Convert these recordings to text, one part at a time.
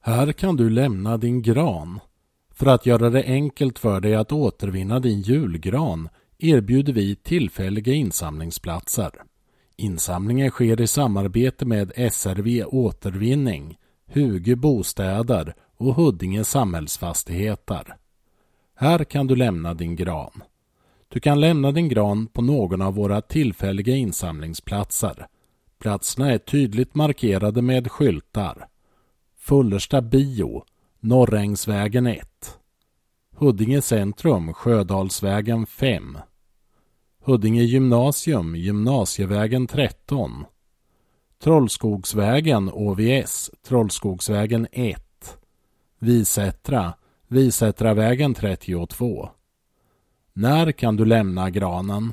Här kan du lämna din gran. För att göra det enkelt för dig att återvinna din julgran erbjuder vi tillfälliga insamlingsplatser. Insamlingen sker i samarbete med SRV Återvinning, Hugo Bostäder och Huddinge Samhällsfastigheter. Här kan du lämna din gran. Du kan lämna din gran på någon av våra tillfälliga insamlingsplatser. Platserna är tydligt markerade med skyltar. Fullersta bio, Norrängsvägen 1. Huddinge centrum, Sjödalsvägen 5. Huddinge gymnasium, Gymnasievägen 13. Trollskogsvägen OVS, Trollskogsvägen 1. Visättra, Visätravägen 32. När kan du lämna granen?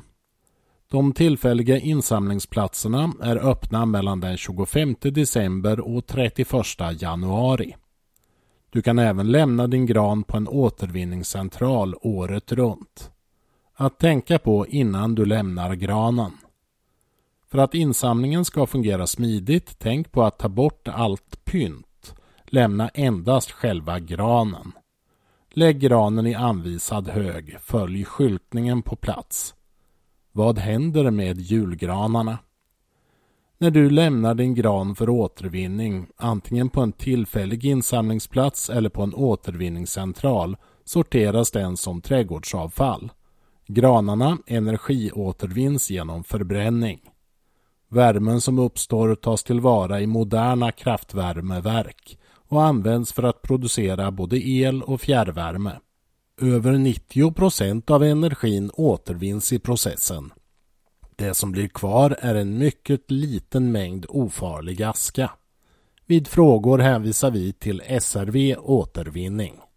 De tillfälliga insamlingsplatserna är öppna mellan den 25 december och 31 januari. Du kan även lämna din gran på en återvinningscentral året runt. Att tänka på innan du lämnar granen. För att insamlingen ska fungera smidigt, tänk på att ta bort allt pynt. Lämna endast själva granen. Lägg granen i anvisad hög, följ skyltningen på plats. Vad händer med julgranarna? När du lämnar din gran för återvinning, antingen på en tillfällig insamlingsplats eller på en återvinningscentral, sorteras den som trädgårdsavfall. Granarna energiåtervinns genom förbränning. Värmen som uppstår tas tillvara i moderna kraftvärmeverk och används för att producera både el och fjärrvärme. Över 90% av energin återvinns i processen. Det som blir kvar är en mycket liten mängd ofarlig aska. Vid frågor hänvisar vi till SRV Återvinning.